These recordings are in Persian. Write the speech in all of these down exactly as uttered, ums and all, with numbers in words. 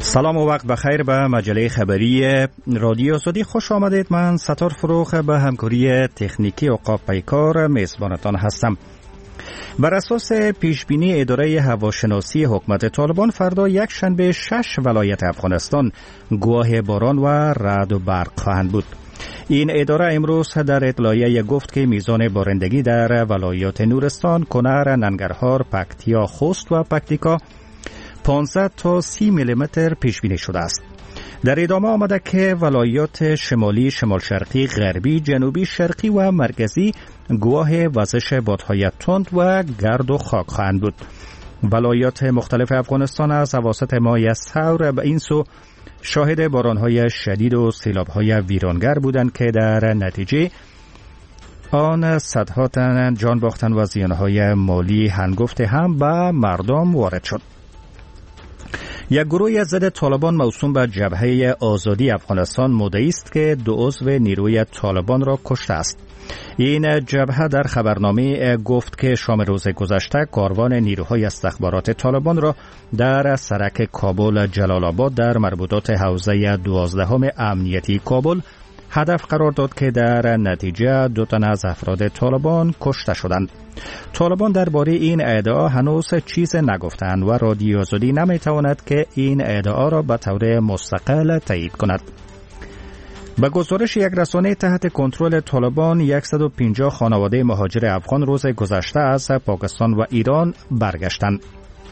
سلام و وقت بخیر به مجله خبری رادیو آزادی خوش آمدید. من ستار فروخ به همکاری تکنیکی عقاب پیکار میزبانتان هستم. بر اساس پیشبینی اداره هواشناسی حکومت طالبان فردا یک شنبه شش ولایت افغانستان گواه باران و رعد و برق خواهند بود. این اداره امروز در اطلاعیه گفت که میزان بارندگی در ولایات نورستان، کنر، ننگرهار، پکتیا، خوست و پکتیکا پانزده تا سی میلیمتر پیش بینی شده است. در ادامه آمده که ولایات شمالی، شمال شرقی، غربی، جنوبی، شرقی و مرکزی گواه وزش بادهای تند و گرد و خاک خواهند بود. ولایات مختلف افغانستان از اواسط ماه ثور به این سو شاهد بارانهای شدید و سیلابهای ویرانگر بودند که در نتیجه آن صدها تن جان باختن و زیانهای مالی هنگفت هم به مردم وارد شد. یک گروه ضد طالبان موسوم به جبهه آزادی افغانستان مدعی است که دو عضو نیروی طالبان را کشته است. این جبهه در خبرنامه گفت که شام روز گذشته کاروان نیروهای استخبارات طالبان را در سرک کابل جلال آباد در مربوطات حوزه دوازدهم امنیتی کابل هدف قرار داد که در نتیجه دو تن از افراد طالبان کشته شدند. طالبان درباره این ادعا هنوز چیز نگفتند و رادیو آزادی نمیتواند که این ادعا را به طور مستقل تایید کند. به گزارش یک رسانه تحت کنترل طالبان، صد و پنجاه خانواده مهاجر افغان روز گذشته از پاکستان و ایران برگشتند.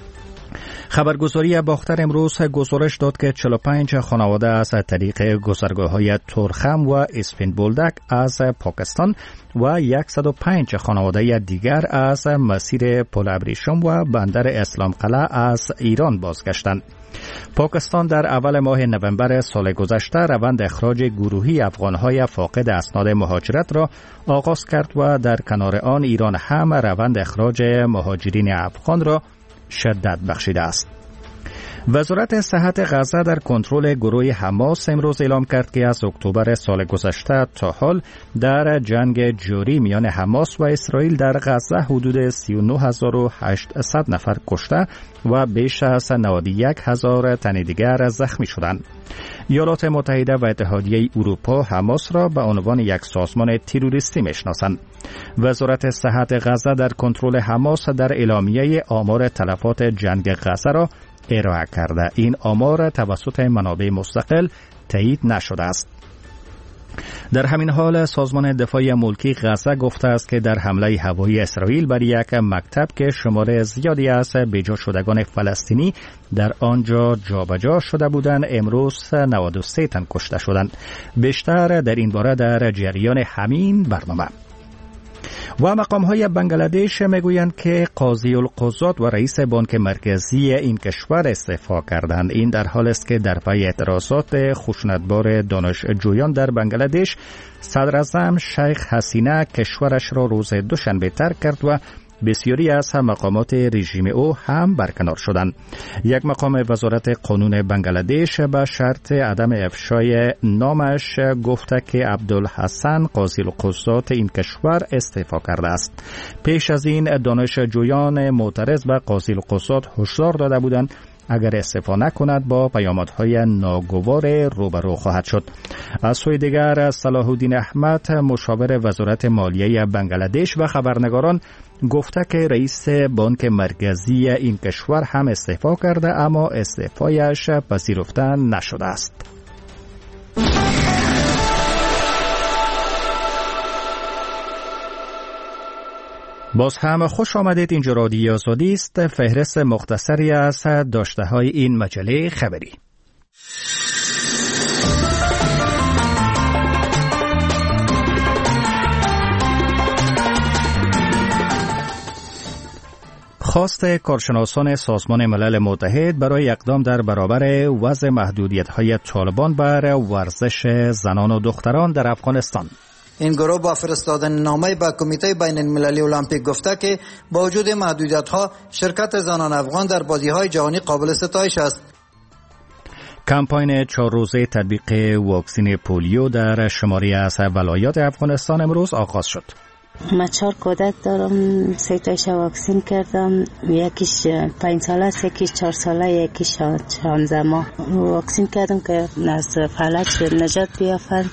خبرگزاری باختر امروز گزارش داد که چهل و پنج خانواده از طریق گذرگاه‌های تورخم و اسپین بولدک از پاکستان و صد و پنج خانواده دیگر از مسیر پل ابریشم و بندر اسلام قلعه از ایران بازگشتند. پاکستان در اول ماه نوامبر سال گذشته روند اخراج گروهی افغان‌های فاقد اسناد مهاجرت را آغاز کرد و در کنار آن ایران هم روند اخراج مهاجرین افغان را شدت بخشیده است. وزارت صحت غزه در کنترل گروه حماس امروز اعلام کرد که از اکتبر سال گذشته تا حال در جنگ جاری میان حماس و اسرائیل در غزه حدود سی و نه هزار و هشتصد نفر کشته و بیش از نود و یک هزار تن دیگر زخمی شدند. ایالات متحده و اتحادیه اروپا حماس را به عنوان یک سازمان تروریستی میشناسند. وزارت صحت غزه در کنترل حماس در اعلامیه آمار تلفات جنگ غزه را ارائه کرده. این آمار توسط منابع مستقل تایید نشده است. در همین حال سازمان دفاع ملکی غزه گفته است که در حمله هوایی اسرائیل بر یک مکتب که شمار زیادی از بیجا شدگان فلسطینی در آنجا جابجا شده بودند امروز نود و سه تن کشته شدند. بیشتر در این باره در جریان همین برنامه. و مقام‌های بنگلادش میگویند که قاضی القضات و رئیس بانک مرکزی این کشور استعفا کردند. این در حالی است که در پی اعتراضات خشونتبار دانشجویان در بنگلادش صدر اعظم شیخ حسینه کشورش را روز دوشنبه ترک کرد و بسیاری از مقامات رژیم او هم برکنار شدند. یک مقام وزارت قانون بنگلادش به شرط عدم افشای نامش گفته که عبدالحسن قاضی القضات این کشور استعفا کرده است. پیش از این دانشجویان معترض به قاضی القضات هشدار داده بودند اگر استعفا نکند با پیامدهای ناگوار روبرو خواهد شد. از سوی دیگر صلاح الدین احمد مشاور وزارت مالیه بنگلادش و خبرنگاران گفته که رئیس بانک مرکزی این کشور هم استعفا کرده اما استعفایش پذیرفته نشده است. باز هم خوش آمدید. اینجا رادیو آزادی است. فهرست مختصری از داشته‌های این مجله خبری. خواست کارشناسان سازمان ملل متحد برای اقدام در برابر وضع محدودیت‌های طالبان بر ورزش زنان و دختران در افغانستان. این گروه با فرستادن نامه به کمیته بین المللی المپیک گفته که با وجود محدودیت‌ها شرکت زنان افغان در بازی‌های جهانی قابل ستایش است. کمپاین چهار روزه تطبیق واکسن پولیو در شماری از ولایات افغانستان امروز آغاز شد. من چهار کودک دارم، سه تایش واکسین کردم، یکیش پنج ساله است، یکیش چهار ساله، یکیش شانزده ماه. واکسین کردم که از فلج نجات بیافند.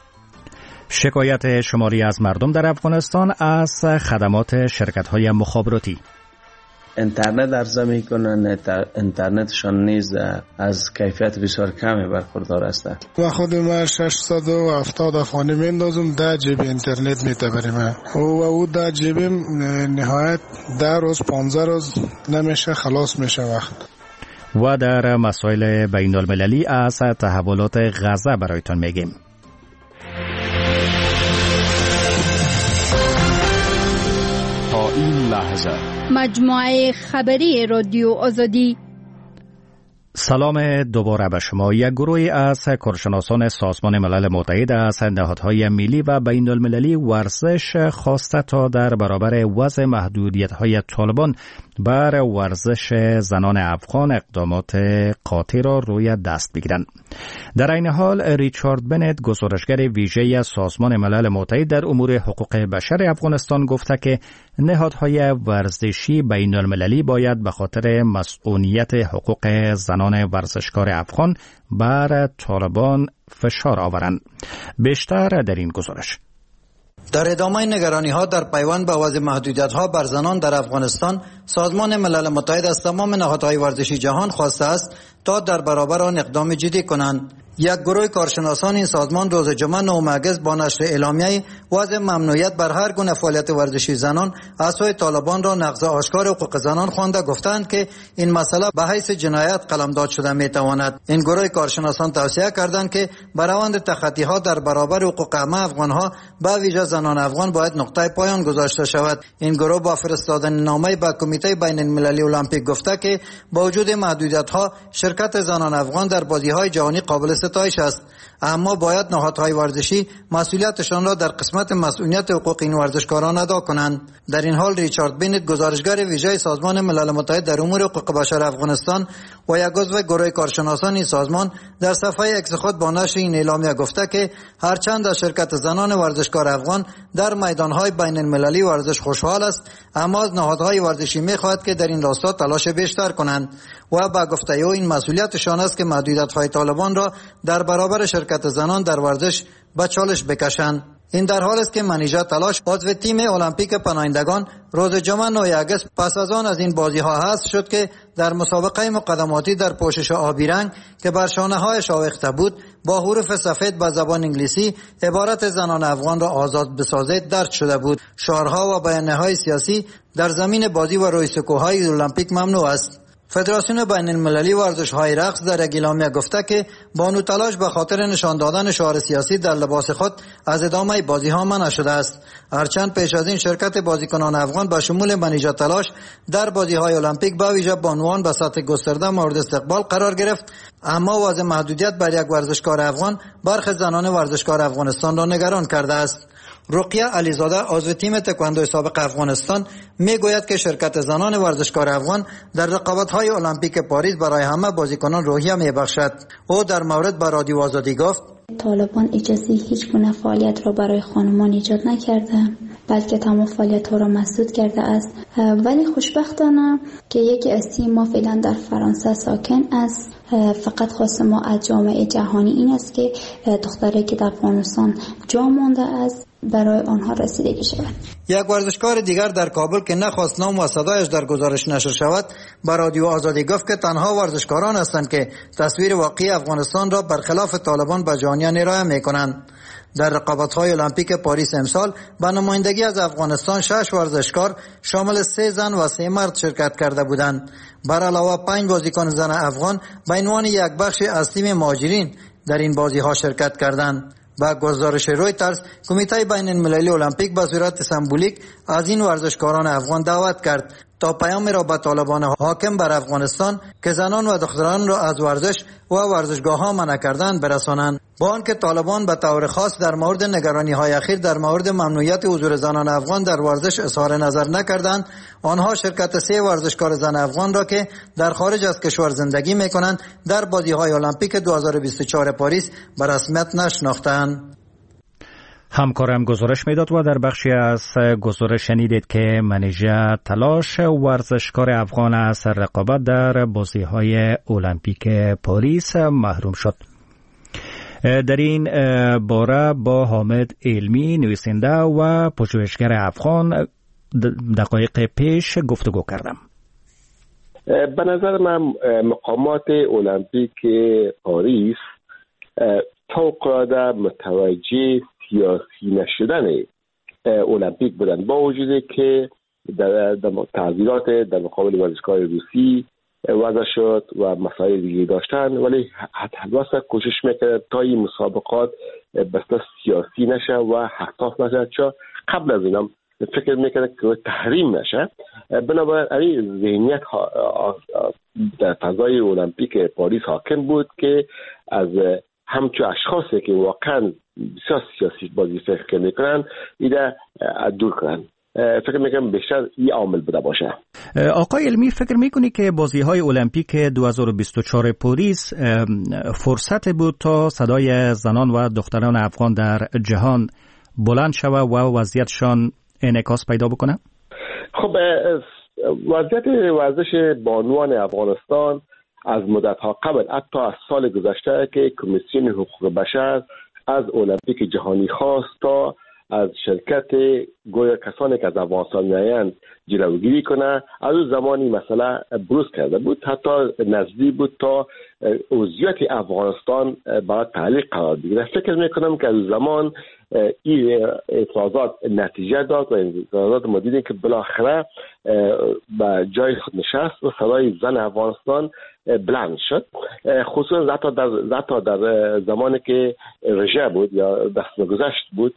شکایت شماری از مردم در افغانستان از خدمات شرکت‌های مخابراتی. اینترنت عرضه میکنن، اینترنتشان نیز از کیفیت بسیار کمی برخوردار است. و خود من ششصد و هفتاد افغانی میندازم، ده جیبی اینترنت میتبریم و او ده جیبی نهایت ده روز پانزده روز نمیشه، خلاص میشه وقت. و در مسائل بین المللی از تحولات غزه برایتان میگیم. تا این لحظه مجموعه خبری رادیو آزادی. سلام دوباره به شما. یک گروهی از کارشناسان سازمان ملل متحد از نهادهای ملی و بین المللی ورزش خواسته تا در برابر وضع محدودیت‌های طالبان بر ورزش زنان افغان اقدامات قاطع را روی دست بگیرند. در این حال ریچارد بنت، گزارشگر ویژه سازمان ملل متحد در امور حقوق بشر افغانستان، گفته که نهادهای ورزشی بین المللی باید به خاطر مسئولیت حقوق زنان ورزشکار افغان بر طالبان فشار آورند. بیشتر در این گزارش. در ادامه نگرانی ها در پیوند به وضع محدودیت ها بر زنان در افغانستان، سازمان ملل متحد از تمام نهادهای ورزشی جهان خواسته است تا در برابر آن اقدام جدی کنند. یک گروه کارشناسان این سازمان روز جمعه نهم اگست با نشر اعلامیه وضع ممنوعیت بر هر گونه فعالیت ورزشی زنان از سوی طالبان را نقض آشکار حقوق زنان خوانده گفتند که این مسئله به حیث جنایت قلمداد شده میتواند. این گروه کارشناسان توصیه کردند که بر روند تخطی ها در برابر حقوق همه افغان ها به ویژه زنان افغان باید نقطه پایان گذاشته شود. این گروه با فرستادن نامه به کمیته بین المللی المپیک گفته که با وجود محدودیت ها شرکت زنان افغان در بازی های جهانی قابل ستایش است، اما باید نهادهای ورزشی مسئولیتشان را در قسمت مسئولیت حقوق این ورزشکاران ادا کنند. در این حال ریچارد بنت، گزارشگر ویژه سازمان ملل متحد در امور حقوق بشر افغانستان و یک عضو گروه کارشناسان این سازمان، در صفحه اکس خود با نشر این اعلامیه گفته که هرچند از شرکت زنان ورزشکار افغان در میدانهای بین المللی ورزش خوشحال است، اما از نهادهای ورزشی می‌خواهد که در این راستا تلاش بیشتر کنند و با گفته او این مسئولیتشان است که محدودیت‌های طالبان را در برابر شرکت زنان در ورزش به چالش بکشند. این در حال است که منیژه تلاش، عضو تیم المپیک پناهندگان، روز جمعه نهم اگست پس از آن از این بازی ها حذف شد که در مسابقه مقدماتی در پوشش آبی رنگ که بر شانه هایش آویخته بود با حروف سفید به زبان انگلیسی عبارت زنان افغان را آزاد بسازید درج شده بود. شعارها و بیانیه‌های سیاسی در زمین بازی و روی سکوهای المپیک ممنوع است. فدراسیون بین المللی ورزش‌های رقص در یک اعلامیه گفته که بانو تلاش به خاطر نشان دادن شعار سیاسی در لباس خود از ادامه بازی‌ها منع شده است. هرچند پیش از این شرکت بازیکنان افغان به شمول منیژه تلاش در بازی‌های المپیک به ویژه بانوان به سطح گسترده مورد استقبال قرار گرفت، اما وضع محدودیت بر یک ورزشکار افغان برخی زنان ورزشکار افغانستان را نگران کرده است. رقیه علیزاده، عضو تیم تکواندو سابق افغانستان، میگوید که شرکت زنان ورزشکار افغان در رقابت‌های المپیک پاریس برای همه بازیکنان روحیه میبخشد. او در مورد به رادیو آزادی گفت: طالبان اجازه هیچ گونه فعالیت را برای خانمان ایجاد نکرده، بلکه تمام فعالیت‌ها را مسدود کرده است. ولی خوشبختانه که یکی از تیم ما فعلا در فرانسه ساکن است. فقط خواست ما از جامعه جهانی این است که دختری که در افغانستان جا مانده است برای آنها رسیدگی شود. یک ورزشکار دیگر در کابل که نخواست نام و صدایش در گزارش نشر شود به رادیو آزادی گفت که تنها ورزشکاران هستند که تصویر واقعی افغانستان را برخلاف طالبان به جهانیان ارائه می‌کنند. در رقابت‌های المپیک پاریس امسال به نمایندگی از افغانستان شش ورزشکار شامل سه زن و سه مرد شرکت کرده بودند. بر علاوه پنج بازیکن زن افغان به عنوان یک بخش از تیم مهاجرین در این بازی‌ها شرکت کردند. با گزارش رویترز، کمیته بین المللی المپیک به صورت سمبولیک از این ورزشکاران افغان دعوت کرد تا پیامی را به طالبان حاکم بر افغانستان که زنان و دختران را از ورزش و ورزشگاه‌ها منع کردند برسانند. با آنکه طالبان به طور خاص در مورد نگرانی‌های اخیر در مورد ممنوعیت حضور زنان افغان در ورزش اظهار نظر نکردند، آنها شرکت سه ورزشکار زن افغان را که در خارج از کشور زندگی می‌کنند در بازی‌های المپیک دو هزار و بیست و چهار پاریس به رسمیت نشناختند. همکارم گزارش میداد و در بخشی از گزارش شنیدید که منیژه تلاش ورزشکار افغان از رقابت در بازی‌های المپیک پاریس محروم شد. در این باره با حامد علمی نویسنده و پژوهشگر افغان دقایق پیش گفتگو کردم. به نظر من مقامات المپیک پاریس فوق‌العاده متوجه سیاسی نشدن المپیک بودن، با وجودی که در تعذیرات در مقابل ورزشکار روسی وضع شد و مسائل دیگه داشتن، ولی حتی کوشش میکرد تا این مسابقات بسته سیاسی نشه و حساس نشه، چون قبل از اینم فکر میکرد که تحریم نشه. بنابراین این ذهنیت در فضای المپیک پاریس حاکم بود که از همچون اشخاصی که واقعا بسیار سیاسی بازی فکر میکنن ایده دور کنن. فکر میکنم بیشتر این عامل بوده باشه. آقای علمی، فکر میکنی که بازی های المپیک دو هزار و بیست و چهار پاریس فرصت بود تا صدای زنان و دختران افغان در جهان بلند شوه و وضعیتشان انعکاس پیدا بکنه؟ خب وضعیت ورزش بانوان افغانستان از مدت‌ها قبل، حتی از سال گذشته که کمیسیون حقوق بشر از المپیک جهانی خواست تا از شرکت گویا کسانی که از افغانستان میآیند جلوگیری کنه، از اون زمانی مسئله بروز کرده بود، حتی نزدیک بود تا عضویت افغانستان برای تعلیق قرار بگیره. فکر میکنم که از اون زمان این اعتراضات نتیجه داد و اعتراضات ما دیدیم که بالاخره به جای خود نشست و صدای زن افغانستان بلند شد، خصوصا حتی در, حتی در زمانی که رژه بود یا دست گذشت بود.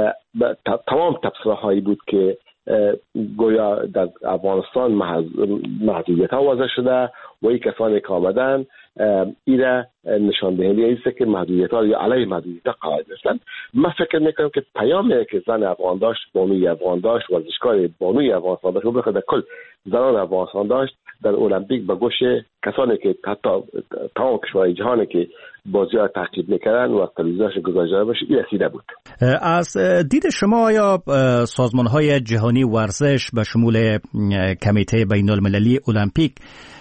تمام تبصره هایی بود که گویا در افغانستان محدودیت ها وضع شده و این کسانی که آمدن ایره نشان دهنده است که محدودیت ها یا علیه محدودیت ها قرار گرفتن. من فکر میکنم که پیامی که زن افغان داشت، بانوی افغان داشت، ورزشکار بانوی افغانستان داشت و بخاطر کل زنان افغانستان داشت در المپیک به گوش کسانی که حتی تمام کشورهای جهانی که بازی ها تعقیب میکردن و از تلویزیونش گذاشته باشه این رسیده بود. از دید شما آیا سازمان های جهانی ورزش به شمول کمیته بین المللی المپیک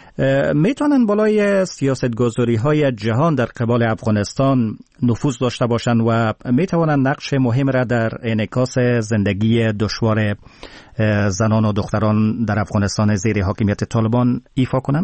میتونن بالای سیاستگذاری های جهان در قبال افغانستان نفوذ داشته باشند و میتوانند نقش مهم را در انعکاس زندگی دشوار زنان و دختران در افغانستان زیر حاکمیت طالبان ایفا کنند؟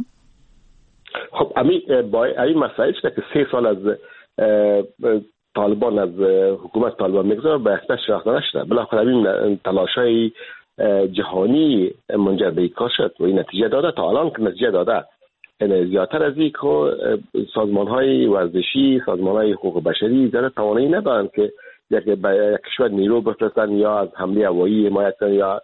خب امی با این مسائل که سه سال از طالبان از حکومت طالبان میگذاره به احتمال شناخته نشده، بالاخره این تلاش‌های جهانی منجر به کار شد و این نتیجه داده. تا الان که نتیجه داده زیادتر از این که سازمان‌های ورزشی، سازمان‌های حقوق بشری زیاده توانایی ندارن که یک یک کشور نیرو بفرستن یا از حمله هوایی حمایت کنن یا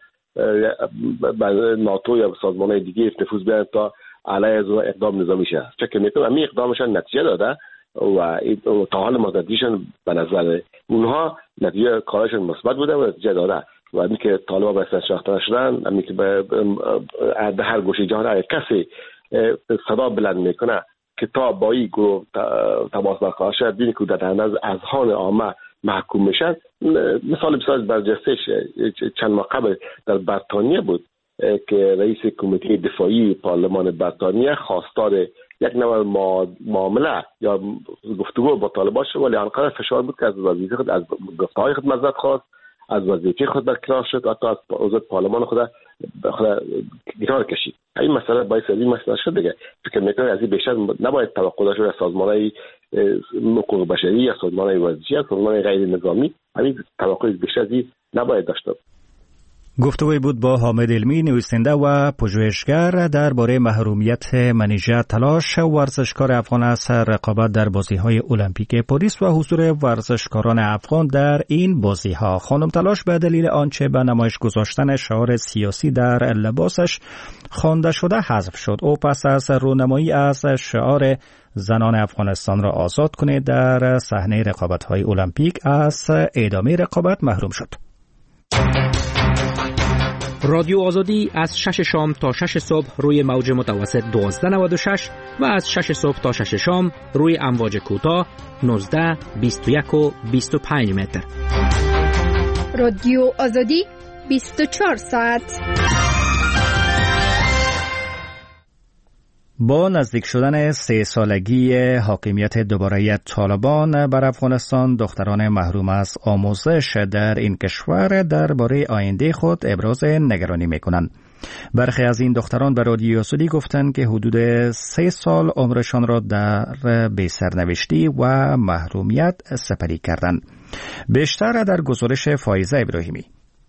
ناتو یا سازمان‌های دیگه نفوذ بیارن تا علیه از اقدام نظامی شه. فکر می‌کنم همین اقدامشان نتیجه داده و تا حال مدتیشون به نظر اونها نتیجه کارشون مثبت بوده و نتیجه داده و اینی که طالبان به اساس شاخته شدن، همین که به هر گوشه جهان هر کسی صدا بلند میکنه که تا با این گروه تماس برقرار شد، ببینید که در انداز اذهان عامه محکوم میشن. مثال بسیار برجسته چند ماه قبل در بریتانیا بود که رئیس کمیته دفاعی پارلمان بریتانیا خواستار یک نوع معامله یا گفتگو با طالبان شد، ولی آنقدر فشار بود که از وظیفه خود از گفته‌های خود معذرت خواست، از وظیفه خود برکنار شد، حتی از عضو پارلمان خود خود کنار کشید. این مسئله باعث این مسئله شد دیگه. فکر می‌کنم از این بیشتر نباید توقع داشت از سازمان‌های حقوق بشری یا سازمان‌های ورزشی یا سازمان‌های غیر نظامی. همین توقع بیشتر از این نباید داشت. گفتگوی بود با حامد علمی نویسنده و پژوهشگر درباره محرومیت منیژه تلاش ورزشکار افغان از رقابت در بازی‌های المپیک پاریس و حضور ورزشکاران افغان در این بازی‌ها. خانم تلاش به دلیل آنچه به نمایش گذاشتن شعار سیاسی در لباسش خوانده شده حذف شد. او پس از رونمایی از شعار زنان افغانستان را آزاد کنید در صحنه رقابت‌های المپیک از ادامه رقابت محروم شد. رادیو آزادی از شش شام تا شش صبح روی موج متوسط دوازده نود و شش و از شش صبح تا شش شام روی امواج کوتاه نوزده، بیست و یک و بیست و پنج متر. رادیو آزادی بیست و چهار ساعت. با نزدیک شدن سه سالگی حاکمیت دوباره طالبان بر افغانستان، دختران محروم از آموزش در این کشور درباره آینده خود ابراز نگرانی می‌کنند. برخی از این دختران به رادیو آزادی گفتند که حدود سه سال عمرشان را در بی‌سرنوشتی و محرومیت سپری کردند. بیشتر در گزارش فایزه ابراهیمی.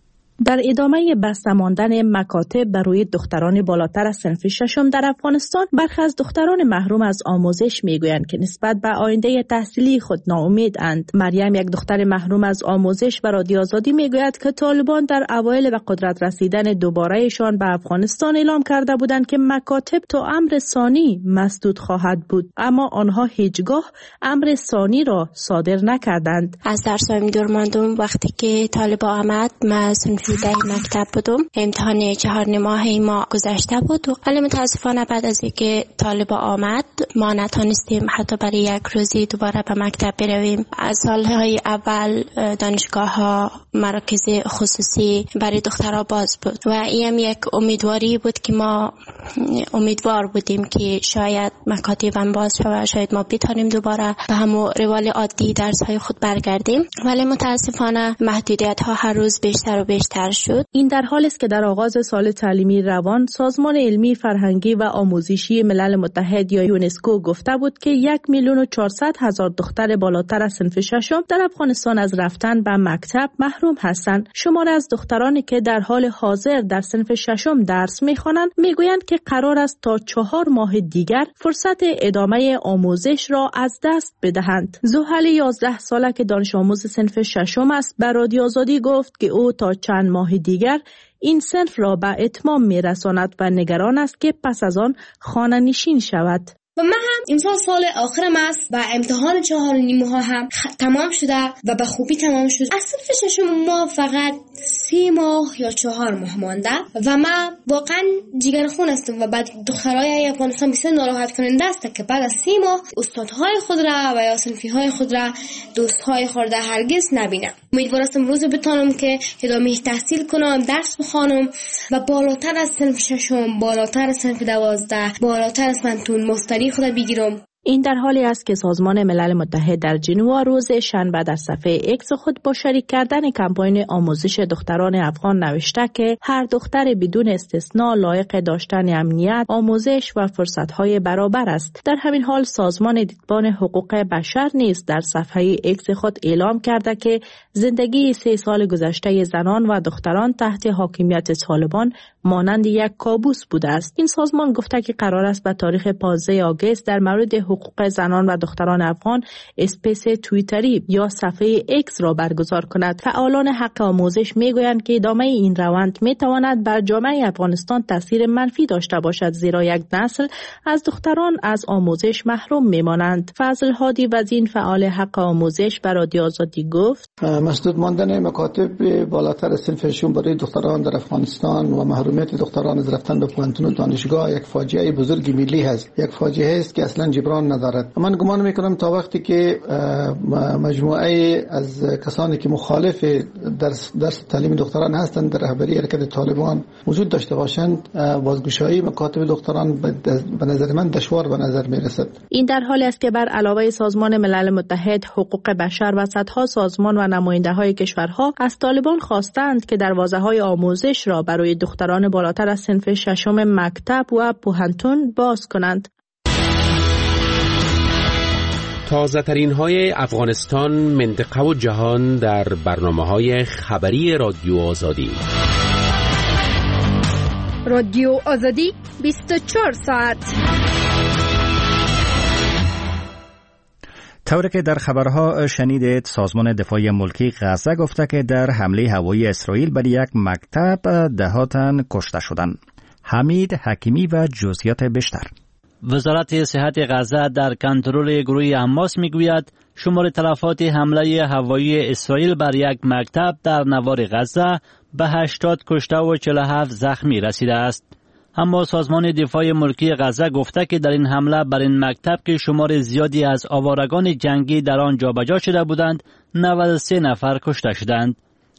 در ادامه بسته ماندن مکاتب بر روی دختران بالاتر از صنف ششم در افغانستان، برخی از دختران محروم از آموزش میگویند که نسبت به آینده تحصیلی خود ناامیداند. مریم، یک دختر محروم از آموزش، به رادیو آزادی میگوید که طالبان در اوایل به قدرت رسیدن دوبارهشان به افغانستان اعلام کرده بودند که مکاتب تا امر ثانی مسدود خواهد بود، اما آنها هیچگاه امر ثانی را صادر نکردند. از درسایم دور ماندم. وقتی که طالب آمد ما در مکتب بودم، امتحان چهار ماهه ما گذشته بود، ولی متاسفانه بعد از اینکه طالب آمد ما نتونستیم حتی برای یک روزی دوباره به مکتب برویم. از سالهای اول دانشگاه ها، مراکز خصوصی برای دخترها باز بود و این یک امیدواری بود که ما امیدوار بودیم که شاید مکاتب هم باز شود، شاید ما بتونیم دوباره به همون روال عادی درس های خود برگردیم، ولی متاسفانه محدودیت ها هر روز بیشتر و بیشتر شد. این در حالی است که در آغاز سال تعلیمی روان سازمان علمی، فرهنگی و آموزشی ملل متحد یا یونسکو گفته بود که یک میلیون و چهارصد هزار دختر بالاتر از صنف ششم در افغانستان از رفتن به مکتب محروم هستند. شمار از دخترانی که در حال حاضر در صنف ششم درس می‌خوانند میگویند که قرار است تا چهار ماه دیگر فرصت ادامه آموزش را از دست بدهند. زحل یازده ساله که دانش آموز صنف ششم است به رادیو آزادی گفت که او تا چند ماه دیگر این صنف را به اتمام میرساند و نگران است که پس از آن خانه نشین شود. و من هم امسال سال آخرم است و امتحان چهار نیمه ها هم خ... تمام شده و به خوبی تمام شد. از صنف ششم ما فقط سی ماه یا چهار ماه مانده و من واقعا جگرخون هستم و بعد دخترای افغانستان بسیار ناراحت کننده است که بعد از سی ماه استادهای خود را و یا صنفی های خود را، دوستهای خود را هرگز نبینم. امیدوارم روزی بتونم که ادامه تحصیل کنم، درس بخوانم و بالاتر از صنف ششم، بالاتر از صنف دوازده، بالاتر از پنتون مستری خود بگیرم. این در حالی است که سازمان ملل متحد در ژنوا روز شنبه در صفحه اکس خود با شریک کردن کمپاین آموزش دختران افغان نوشته که هر دختر بدون استثنا لایق داشتن امنیت، آموزش و فرصت‌های برابر است. در همین حال سازمان دیدبان حقوق بشر نیز در صفحه اکس خود اعلام کرده که زندگی سه سال گذشته زنان و دختران تحت حاکمیت طالبان مانند یک کابوس بوده است. این سازمان گفته که قرار است به تاریخ پانزده آگوست در مورد حقوق زنان و دختران افغان اسپیس توییتری یا صفحه اکس را برگزار کند. فعالان حق آموزش میگویند که ادامه این روند میتواند بر جامعه افغانستان تاثیر منفی داشته باشد، زیرا یک نسل از دختران از آموزش محروم میمانند. فضل هادی وزین، فعال حق آموزش، به رادیو آزادی گفت مسدود ماندن مکاتب بالاتر از صنف ششم برای دختران در افغانستان و محرومیت دختران از رفتن به پوهنتون و دانشگاه یک فاجعه بزرگ ملی هست، یک فاجعه است که اصلا جبران ندارد. من گمان میکنم تا وقتی که مجموعه از کسانی که مخالف درس, درس تعلیم دختران هستند در رهبری حرکت طالبان وجود داشته باشند، بازگشایی مکاتب دختران به نظر من دشوار به نظر میرسد. این در حالی است که بر علاوه سازمان ملل متحد، حقوق بشر و صدها سازمان و نماینده های کشورها از طالبان خواستند که دروازه های آموزش را برای دختران بالاتر از صنف ششم مکتب و پوهنتون باز کنند. تازه ترین های افغانستان، منطقه و جهان در برنامه های خبری رادیو آزادی. رادیو آزادی بیست و چهار ساعت. طوری که در خبرها شنیدید، سازمان دفاع ملکی غزه گفته که در حمله هوایی اسرائیل بر یک مکتب ده تن کشته شدند. حمید حکیمی و جزئیات بیشتر. وزارت صحت غزه در کنترل گروه حماس میگوید شمار تلفات حمله هوایی اسرائیل بر یک مکتب در نوار غزه به هشتاد کشته و چهل و هفت زخمی رسیده است. اما سازمان دفاع ملکی غزه گفته که در این حمله بر این مکتب که شمار زیادی از آوارگان جنگی در آن جابجا شده بودند، نود و سه نفر کشته شدند.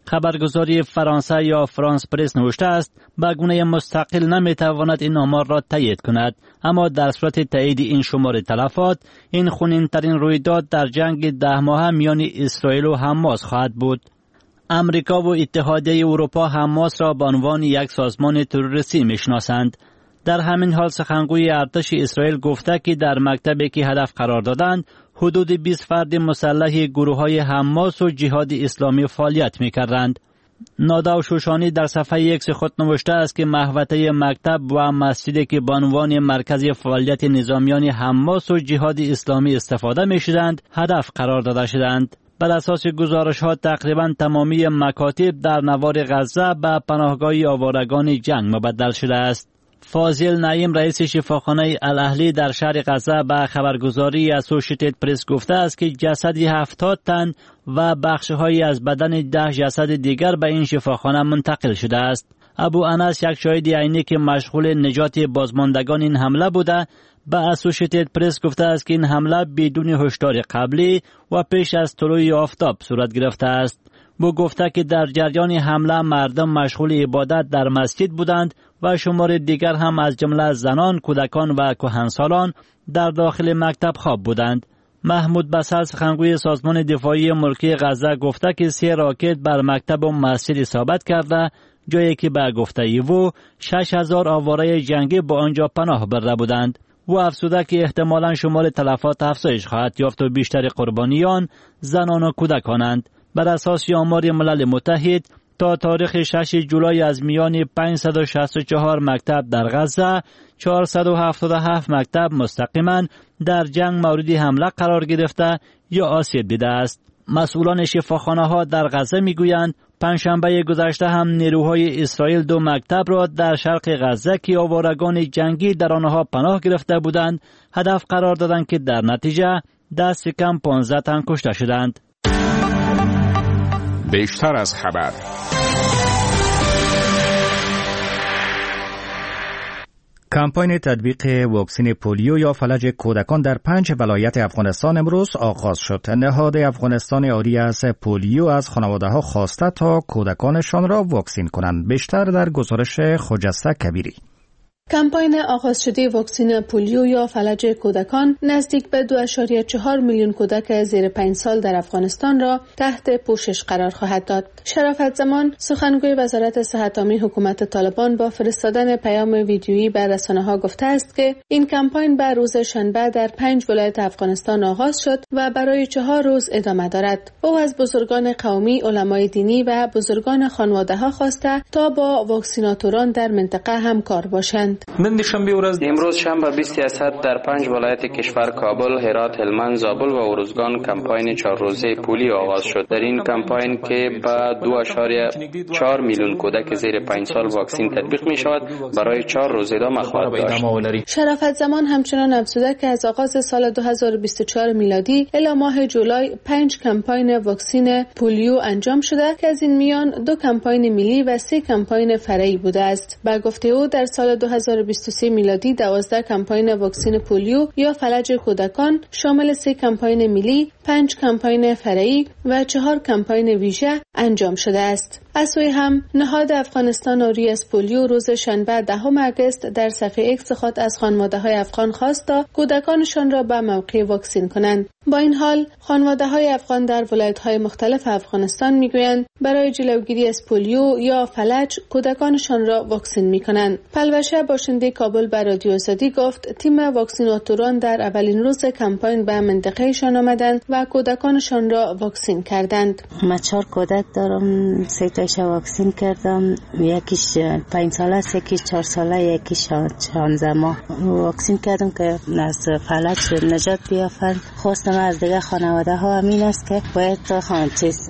خبرگزاری فرانسه یا فرانس پرس نوشته است به گونه مستقل نمیتواند این آمار را تایید کند، اما در صورت تایید این شمار تلفات این خونین‌ترین رویداد در جنگ ده ماهه میان اسرائیل و حماس خواهد بود. امریکا و اتحادیه اروپا حماس را به عنوان یک سازمان تروریستی میشناسند. در همین حال سخنگوی ارتش اسرائیل گفته که در مکتبی که هدف قرار دادند حدود بیست فرد مسلح گروه‌های حماس و جهاد اسلامی فعالیت می‌کردند. ناداو شوشانی در صفحه ایکس خود نوشته است که محوطه مکتب و مسجدی که به عنوان مرکز فعالیت نظامیان حماس و جهاد اسلامی استفاده می‌شدند هدف قرار داده شدند. بر اساس گزارش‌ها تقریباً تمامی مکاتب در نوار غزه به پناهگاه آوارگان جنگ مبدل شده است. فاضل نعیم رئیس شفاخانه الاهلی در شهر غزه به خبرگزاری اسوشییتد پرس گفته است که جسد هفتاد تن و بخش‌هایی از بدن ده جسد دیگر به این شفاخانه منتقل شده است. ابو انس یک شاهد عینی که مشغول نجات بازماندگان این حمله بوده به اسوشییتد پرس گفته است که این حمله بدون هشدار قبلی و پیش از طلوع آفتاب صورت گرفته است. او گفته که در جریان حمله مردم مشغول عبادت در مسجد بودند و شمار دیگر هم از جمله زنان، کودکان و کهنسالان در داخل مکتب خواب بودند. محمود بصر سخنگوی سازمان دفاعی ملکی غزه گفته که سه راکت بر مکتب و مسجد اصابت کرده، جایی که به گفته او شش هزار آواره جنگی با آنجا پناه برده بودند. و افزوده که احتمالاً شمار تلفات افزایش خواهد یافت و بیشتر قربانیان زنان و کودکانند. بر اساس آمار ملل متحد تا تاریخ شش جولای از میان پانصد و شصت و چهار مکتب در غزه چهارصد و هفتاد و هفت مکتب مستقیما در جنگ مورد حمله قرار گرفته یا آسیب دیده است. مسئولان شفاخانه ها در غزه میگویند پنجشنبه گذشته هم نیروهای اسرائیل دو مکتب را در شرق غزه که آوارگان جنگی در آنها پناه گرفته بودند هدف قرار دادند که در نتیجه دست کم پانزده تن کشته شدند. بیشتر از خبر. کمپاین تطبیق واکسن پولیو یا فلج کودکان در پنج ولایت افغانستان امروز آغاز شد. نهاد افغانستان عاری از پولیو از خانواده‌ها خواسته تا کودکانشان را واکسین کنند. بیشتر در گزارش خجسته کبیری. کمپاین آغاز شده واکسن پولیو یا فلج کودکان نزدیک به دو ممیز چهار میلیون کودک زیر پنج سال در افغانستان را تحت پوشش قرار خواهد داد. شرافت زمان سخنگوی وزارت صحت عامه حکومت طالبان با فرستادن پیام ویدیویی به رسانه‌ها گفته است که این کمپاین به روز شنبه در پنج ولایت افغانستان آغاز شد و برای چهار روز ادامه دارد. او از بزرگان قومی، علمای دینی و بزرگان خانواده‌ها خواسته تا با واکسیناتوران در منطقه همکار باشند. امروز شنبه بیست اسد در پنج ولایت کشور کابل، هرات، هلمند، زابل و ارزگان کمپاین چهار روزه پولیو آغاز شد. در این کمپاین که به دو ممیز چهار میلیون کودک زیر پنج سال واکسن تطبیق می شود برای چهار روز ادامه خواهد داشت. شرافت زمان همچنان افزوده که از آغاز سال دو هزار و بیست و چهار میلادی الی ماه جولای پنج کمپاین واکسن پولیو انجام شده که از این میان دو کمپاین ملی و سه کمپاین فرعی بوده است. با گفته او در سال دو هزار و بیست و سه میلادی دوازده کمپاین واکسن پولیو یا فلج کودکان شامل سه کمپاین ملی، پنج کمپاین فرعی و چهار کمپاین ویژه انجام شده است. از سوی هم نهاد افغانستان عاری از پولیو روز شنبه دهم آگوست در صفحه ایکس خود از خانواده‌های افغان خواست تا کودکانشان را به موقع واکسین کنند. با این حال خانواده‌های افغان در ولایت‌های مختلف افغانستان می‌گویند برای جلوگیری از پولیو یا فلج کودکانشان را واکسین می‌کنند. پلوشه باشنده کابل به رادیو آزادی گفت تیم واکسیناتوران در اولین روز کمپاین به منطقه‌شان آمدند و کودکانشان را واکسین کردند. من چهار کودک دارم، سه تاش واکسین کردم، یکیش پنج ساله است، یکیش چهار ساله، یکیش شانزده ماه. واکسین کردم که از فلج نجات بیافند. خواستم از دیگه خانواده ها همین است که باید تا خان چیز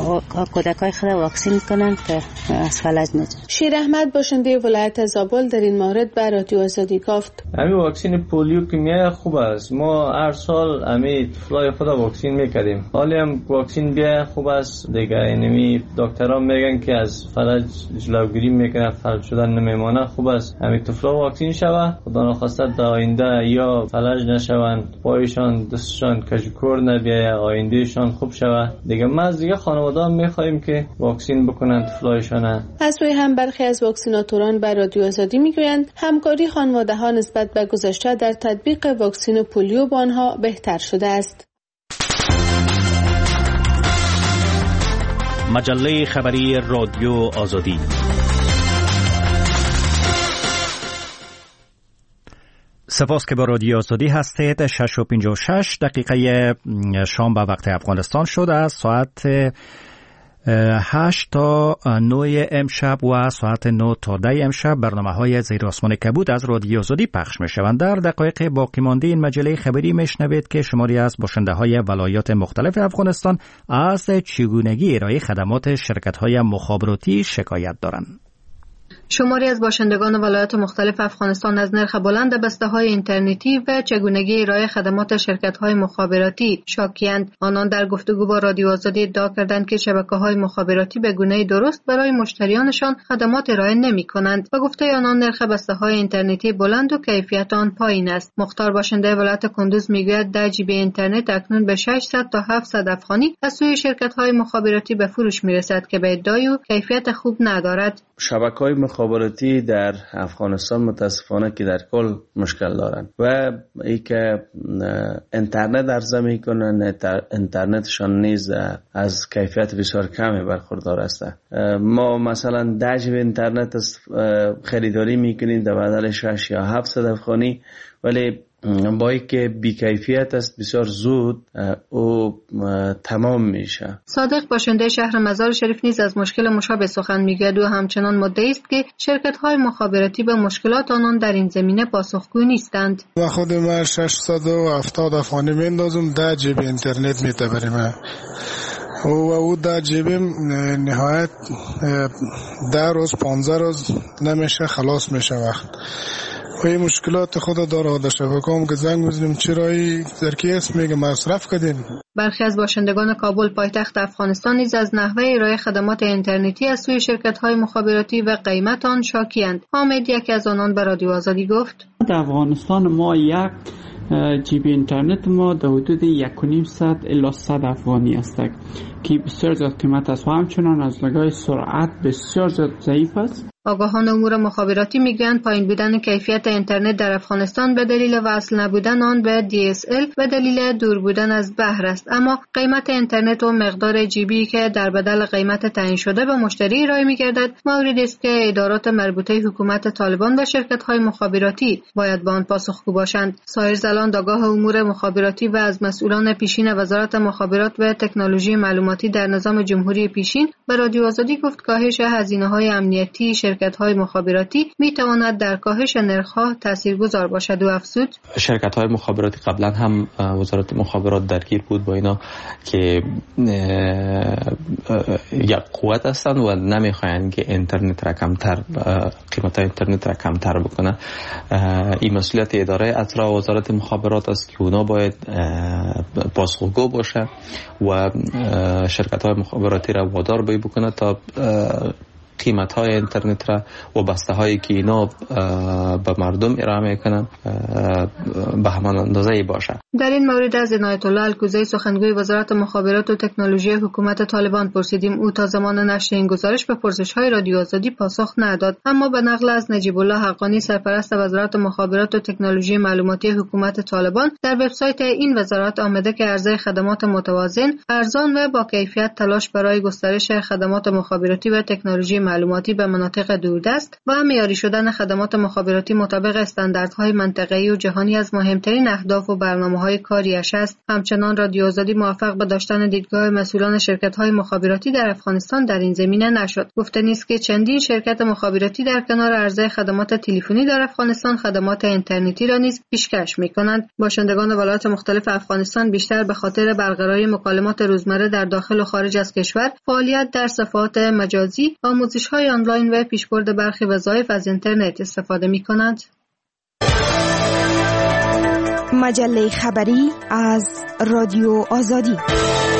کودکای خود واکسین کنند که از فلج نجات. شیر احمد باشنده ولایت زابل در این مورد به رادیو آزادی گفت همین واکسن پولیو که میاد خوب است. ما هر سال همین طفلای خود واکسین واکسین میکردیم. حالی هم واکسین بیا خوب است دیگه، اینمی دکترها میگن که از فلج جلوگیری میکنه، فلج شدن نمیمانه. خوب است همین طفلا واکسین شوه، خدا نخواسته در آینده یا فلج نشون، پایشان دستشان کجکور نبیه، آیندهشان خوب شوه دیگه. ما از دیگه خانواده میخوایم که واکسین بکنن طفلایشان. از روی هم برخی از واکسیناتوران بر رادیو آزادی میگویند همکاری خانواده ها نسبت به گذشته در تطبیق واکسین پولیو با آنها بهتر شده است. مجله خبری رادیو آزادی. سپاس که با رادیو آزادی هستید. شش و پنجاه و شش دقیقه شام به وقت افغانستان شد. از ساعت هشت تا نه امشب و ساعت نه تا ده امشب برنامه های زیر آسمان کبود از رادیو آزادی پخش می شوند. در دقایق باقی مانده این مجله خبری میشنوید که شماری از باشنده های ولایات مختلف افغانستان از چگونگی ارائه خدمات شرکت های مخابراتی شکایت دارند. شماری از باشندگان ولایات مختلف افغانستان از نرخ بلند بسته‌های اینترنتی و چگونگی ارائه خدمات شرکت‌های مخابراتی شاکی‌اند. آنان در گفتگو با رادیو آزادی ادعا کردند که شبکه‌های مخابراتی به گونه‌ای درست برای مشتریانشان خدمات ارائه نمی‌کنند و گفته آنان نرخ بسته‌های اینترنتی بلند و کیفیت آن پایین است. مختار باشنده ولایت کندوز می‌گوید ده جی بی اینترنت اکنون به ششصد تا هفتصد افغانی از سوی شرکت‌های مخابراتی به فروش می‌رسد که به ادعای او کیفیت خوب ندارد. شبکه‌های مخابراتی در افغانستان متاسفانه که در کل مشکل دارند و ای که اینترنت عرضه میکنن، اینترنتشان نیز از کیفیت بسیار کمی برخوردار است. ما مثلا ده جی بی اینترنت خریداری میکنیم در بدل شش یا هفتصد افغانی، ولی با اینکه بی‌کیفیت است بسیار زود او تمام میشه. صادق باشنده شهر مزار شریف نیز از مشکل مشابه سخن میگوید و همچنان مدعی است که شرکت‌های مخابراتی به مشکلات آنان در این زمینه پاسخگو نیستند. و خود ما ششصد و هفتاد افغانی میندازم، ده جی بی اینترنت میتبریم و او ده جی بی نهایت ده روز پانزده روز نمیشه خلاص میشه وقت. و این مشکلات خود داره. در شبکه‌ام که زنگ میزنیم چرایی درکی است میگه مصرف کردیم. برخی از باشندگان کابل پایتخت افغانستان نیز از نحوه ارائه خدمات اینترنتی از سوی شرکت‌های مخابراتی و قیمت آن شاکی‌اند. حامد یکی از آنان به رادیو آزادی گفت: در افغانستان ما یک جی بی اینترنت ما در حدود یک و نیم صد الی صد افغانی است که بسیار زیاد قیمت است و همچنان از نگاه سرعت بسیار زیاد ضعیف است. آگاهان امور مخابراتی میگویند پایین بودن کیفیت اینترنت در افغانستان به دلیل وصل نبودن آن به دی اس ال و دلیل دور بودن از بحر است، اما قیمت اینترنت و مقدار جی بی که در بدل قیمت تعیین شده به مشتری ارائه می‌گردد موردی است که ادارات مربوطه حکومت طالبان و شرکت‌های مخابراتی باید به آن پاسخگو باشند. سایر زلان آگاه امور مخابراتی و از مسئولان پیشین وزارت مخابرات و تکنولوژی معلوماتی در نظام جمهوری پیشین به رادیو آزادی گفت کاهش هزینه‌های امنیتی شرکت‌های مخابراتی می‌تواند در کاهش نرخ‌ها تاثیرگذار باشد و افزود شرکت‌های مخابراتی قبلا هم وزارت مخابرات درگیر بود با اینا که یک قوت هستند و نمی‌خواهند که اینترنت را کمتر قیمت اینترنت را کمتر بکنه. این مسئولیت اداره اطراف وزارت مخابرات است که اونا باید پاسخگو باشه و شرکت‌های مخابراتی را وادار باید بکنه تا قیمت‌های اینترنت را و بسته‌هایی که اینا به مردم ارائه میکنن به همان اندازه باشه. در این مورد از عنایت الله الکوزی سخنگوی وزارت مخابرات و تکنولوژی حکومت طالبان پرسیدیم. او تا زمان نشر این گزارش به پرسش‌های رادیو آزادی پاسخ نداد، اما به نقل از نجیب الله حقانی سرپرست وزارت مخابرات و تکنولوژی معلوماتی حکومت طالبان در وبسایت این وزارت آمده که عرضه خدمات متوازن، ارزان و با کیفیت تلاش برای گسترش خدمات مخابراتی و تکنولوژی معلوماتی به مناطق دوردست و معیاری شدن خدمات مخابراتی مطابق استانداردهای منطقه‌ای و جهانی از مهمترین اهداف و برنامه‌های کاریش است. همچنان رادیو آزادی موفق به داشتن دیدگاه مسئولان شرکت‌های مخابراتی در افغانستان در این زمینه نشد. گفته نیست که چندین شرکت مخابراتی در کنار عرضه خدمات تلفنی در افغانستان خدمات اینترنتی را نیز پیشکش می‌کنند. باشندگان ولایات مختلف افغانستان بیشتر به خاطر برقراری مکالمات روزمره در داخل و خارج از کشور، فعالیت در صفحات مجازی، آموزش‌های آنلاین و پیشبرد برخی وظایف از اینترنت استفاده می‌کنند. مجله خبری از رادیو آزادی.